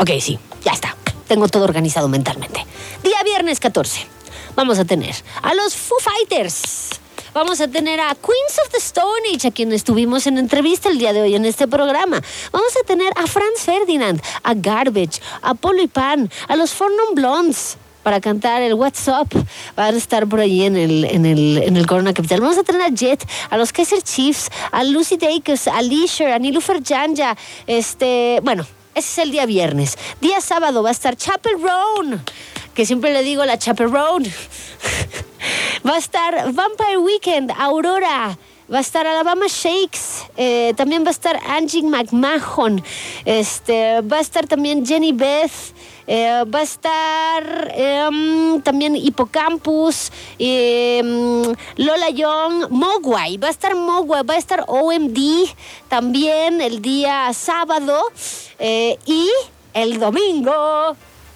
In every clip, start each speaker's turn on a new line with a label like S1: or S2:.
S1: Ok, sí, ya está. Tengo todo organizado mentalmente. Día viernes 14. Vamos a tener a los Foo Fighters. Vamos a tener a Queens of the Stone Age, a quienes tuvimos en entrevista el día de hoy en este programa. Vamos a tener a Franz Ferdinand, a Garbage, a Polo y Pan, a los Four Non Blondes para cantar el What's Up. Van a estar por allí en el Corona Capital. Vamos a tener a Jet, a los Kaiser Chiefs, a Lucy Dacus, a Leisure, a Nilufer Janja. Bueno, ese es el día viernes. Día sábado va a estar Chaperone, que siempre le digo la Chaperone. Va a estar Vampire Weekend, Aurora. Va a estar Alabama Shakes. También va a estar Angie McMahon. Va a estar también Jenny Beth. Va a estar también Hippocampus. Lola Young. Mogwai. Va a estar Mogwai. Va a estar OMD también el día sábado. Y el domingo.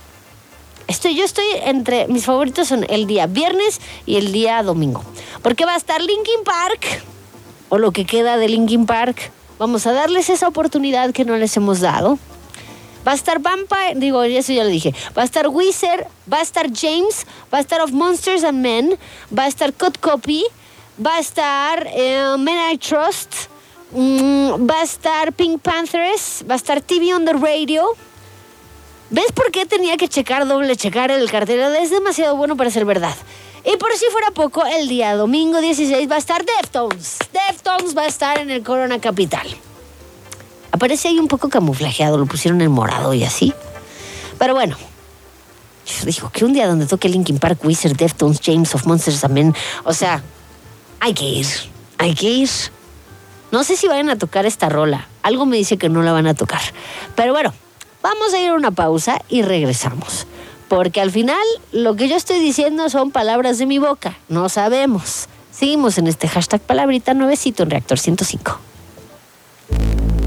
S1: Yo estoy entre... Mis favoritos son el día viernes y el día domingo. Porque va a estar Linkin Park, o lo que queda de Linkin Park. Vamos a darles esa oportunidad que no les hemos dado. Va a estar Vampire... eso ya lo dije. Va a estar Weezer, va a estar James, va a estar Of Monsters and Men, va a estar Cut Copy, va a estar Men I Trust, va a estar Pink Panthers, va a estar TV on the Radio... ¿Ves por qué tenía que doble checar el cartel? Es demasiado bueno para ser verdad. Y por si fuera poco, el día domingo 16 va a estar Deftones. Deftones va a estar en el Corona Capital. Aparece ahí un poco camuflajeado, lo pusieron en morado y así. Pero bueno, yo digo que un día donde toque Linkin Park, Weezer, Deftones, James, Of Monsters and Men, o sea, hay que ir. No sé si vayan a tocar esta rola. Algo me dice que no la van a tocar. Pero bueno, vamos a ir a una pausa y regresamos. Porque al final lo que yo estoy diciendo son palabras de mi boca. No sabemos. Seguimos en este hashtag palabrita nuevecito en Reactor 105.